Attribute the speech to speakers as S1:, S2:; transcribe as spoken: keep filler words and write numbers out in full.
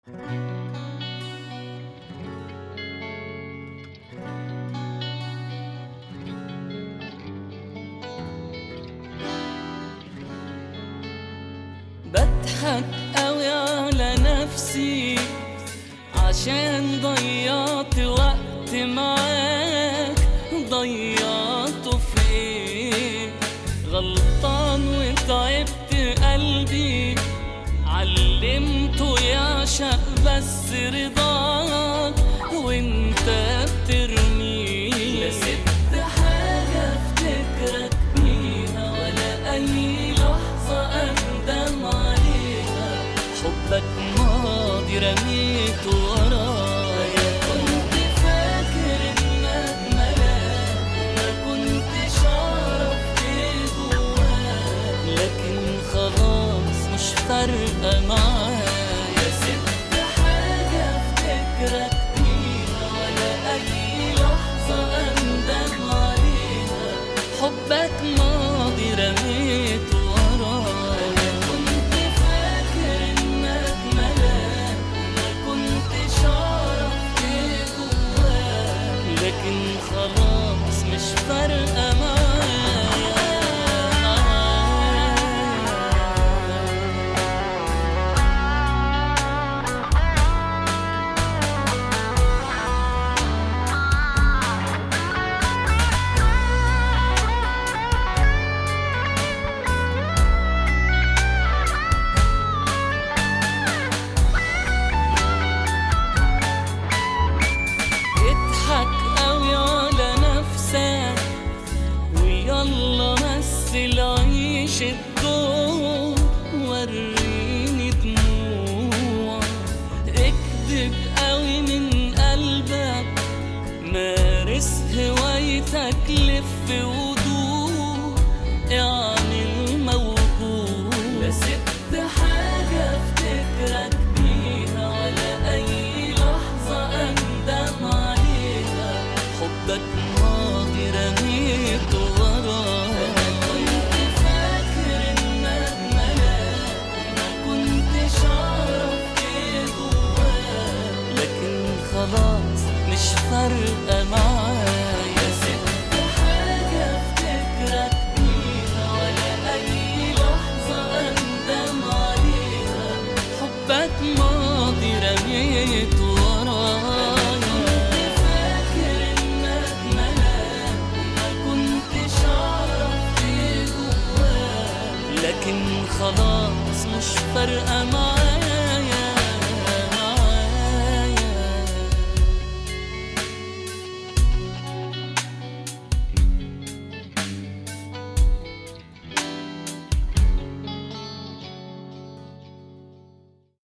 S1: بضحك قوي على نفسي عشان ضيعت وقت معاك. ضيعته في ايه؟ غلطان وتعبت قلبي، علمته يعشق بس رضاك وانت بترميه. لا سبت حاجة افتكرك بيها ولا اي لحظة اندم عليها. حبك ماضي رميته ورايا. كنت فاكر انك ملاك، ما كنتش اعرف ايه جواك، لكن خلاص مش فارقة معايا. سبت حاجة افتكرك بيها ولا اي لحظة اندم عليها. حبك ماضي رميته ورايا. كنت فاكر انك ملاك، ما كنتش اعرف ايه جواك، لكن خلاص مش فارقة معايا. يلا مثل عيش الدور، وريني دموع. اكدب قوي من قلبك، مارس هوايتك لف ودور، اعمل موجود. لا سبت حاجة افتكرك بيها ولا اي لحظة اندم عليها. حبك ماضي رميته ورايا. كنت فاكر انك ملاك، ما كنتش اعرف ايه جواك، لكن خلاص مش فارقة معايا. سبت حاجة افتكرك بيها ولا اي لحظة اندم عليها. حبك ماضي رميته ورايا. لكن خلاص مش فارقة معايا.